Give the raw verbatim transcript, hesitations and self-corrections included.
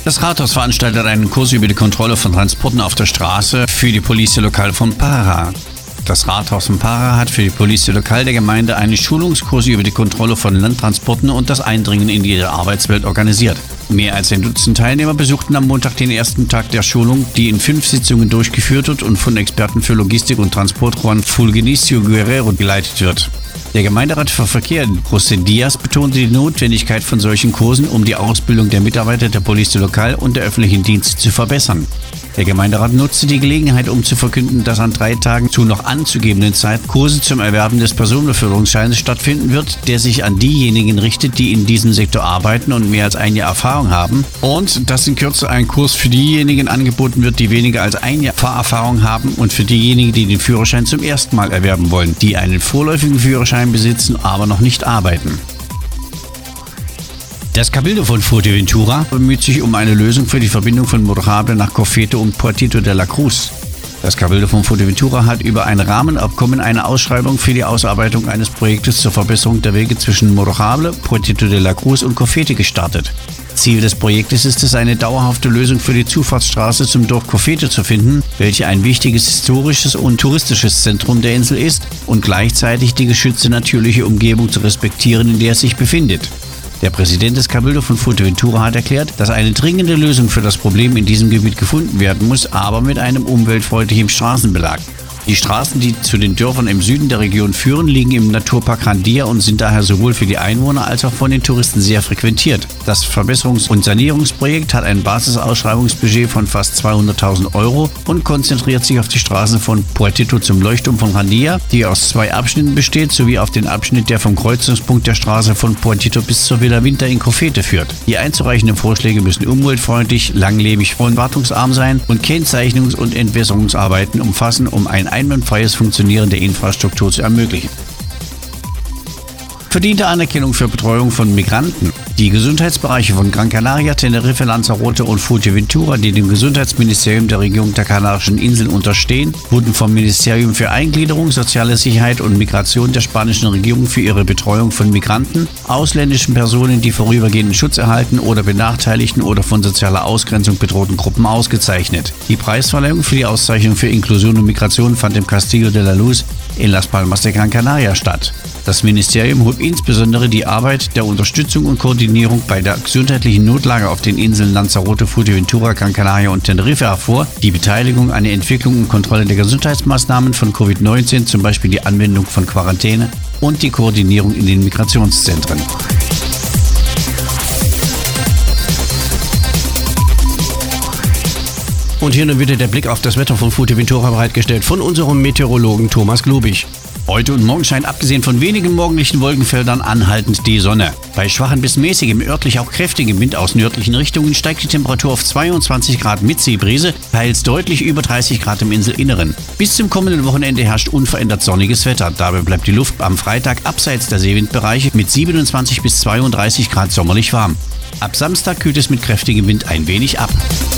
Das Rathaus veranstaltet einen Kurs über die Kontrolle von Transporten auf der Straße für die Polizei Lokal von Para. Das Rathaus von Para hat für die Polizei Lokal der Gemeinde einen Schulungskurs über die Kontrolle von Landtransporten und das Eindringen in die Arbeitswelt organisiert. Mehr als ein Dutzend Teilnehmer besuchten am Montag den ersten Tag der Schulung, die in fünf Sitzungen durchgeführt wird und von Experten für Logistik und Transport Juan Fulgencio Guerrero geleitet wird. Der Gemeinderat für Verkehr, José Díaz, betonte die Notwendigkeit von solchen Kursen, um die Ausbildung der Mitarbeiter der Polizei Lokal und der öffentlichen Dienste zu verbessern. Der Gemeinderat nutzte die Gelegenheit, um zu verkünden, dass an drei Tagen zu noch anzugebenden Zeit Kurse zum Erwerben des Personenbeförderungsscheins stattfinden wird, der sich an diejenigen richtet, die in diesem Sektor arbeiten und mehr als ein Jahr Erfahrung haben, und dass in Kürze ein Kurs für diejenigen angeboten wird, die weniger als ein Jahr Fahrerfahrung haben, und für diejenigen, die den Führerschein zum ersten Mal erwerben wollen, die einen vorläufigen Führerschein besitzen, aber noch nicht arbeiten. Das Cabildo von Fuerteventura bemüht sich um eine Lösung für die Verbindung von Morojable nach Cofete und Puertito de la Cruz. Das Cabildo von Fuerteventura hat über ein Rahmenabkommen eine Ausschreibung für die Ausarbeitung eines Projektes zur Verbesserung der Wege zwischen Morojable, Puertito de la Cruz und Cofete gestartet. Ziel des Projektes ist es, eine dauerhafte Lösung für die Zufahrtsstraße zum Dorf Cofete zu finden, welche ein wichtiges historisches und touristisches Zentrum der Insel ist, und gleichzeitig die geschützte natürliche Umgebung zu respektieren, in der es sich befindet. Der Präsident des Cabildo von Fuerteventura hat erklärt, dass eine dringende Lösung für das Problem in diesem Gebiet gefunden werden muss, aber mit einem umweltfreundlichen Straßenbelag. Die Straßen, die zu den Dörfern im Süden der Region führen, liegen im Naturpark Jandia und sind daher sowohl für die Einwohner als auch von den Touristen sehr frequentiert. Das Verbesserungs- und Sanierungsprojekt hat ein Basisausschreibungsbudget von fast zweihunderttausend Euro und konzentriert sich auf die Straßen von Puertito zum Leuchtturm von Jandia, die aus zwei Abschnitten besteht, sowie auf den Abschnitt, der vom Kreuzungspunkt der Straße von Puertito bis zur Villa Winter in Cofete führt. Die einzureichenden Vorschläge müssen umweltfreundlich, langlebig und wartungsarm sein und Kennzeichnungs- und Entwässerungsarbeiten umfassen, um ein einwandfreies Funktionieren der Infrastruktur zu ermöglichen. Verdiente Anerkennung für Betreuung von Migranten. Die Gesundheitsbereiche von Gran Canaria, Tenerife, Lanzarote und Fuerteventura, die dem Gesundheitsministerium der Regierung der Kanarischen Inseln unterstehen, wurden vom Ministerium für Eingliederung, soziale Sicherheit und Migration der spanischen Regierung für ihre Betreuung von Migranten, ausländischen Personen, die vorübergehenden Schutz erhalten oder benachteiligten oder von sozialer Ausgrenzung bedrohten Gruppen ausgezeichnet. Die Preisverleihung für die Auszeichnung für Inklusion und Migration fand im Castillo de la Luz in Las Palmas de Gran Canaria statt. Das Ministerium hob insbesondere die Arbeit der Unterstützung und Koordinierung bei der gesundheitlichen Notlage auf den Inseln Lanzarote, Fuerteventura, Gran Canaria und Tenerife hervor, die Beteiligung an der Entwicklung und Kontrolle der Gesundheitsmaßnahmen von Covid neunzehn, zum Beispiel die Anwendung von Quarantäne, und die Koordinierung in den Migrationszentren. Und hier nun wieder der Blick auf das Wetter von Fuerteventura bereitgestellt von unserem Meteorologen Thomas Globig. Heute und morgen scheint abgesehen von wenigen morgendlichen Wolkenfeldern anhaltend die Sonne. Bei schwachem bis mäßigem, örtlich auch kräftigem Wind aus nördlichen Richtungen steigt die Temperatur auf zweiundzwanzig Grad mit Seebrise, teils deutlich über dreißig Grad im Inselinneren. Bis zum kommenden Wochenende herrscht unverändert sonniges Wetter. Dabei bleibt die Luft am Freitag abseits der Seewindbereiche mit siebenundzwanzig bis zweiunddreißig Grad sommerlich warm. Ab Samstag kühlt es mit kräftigem Wind ein wenig ab.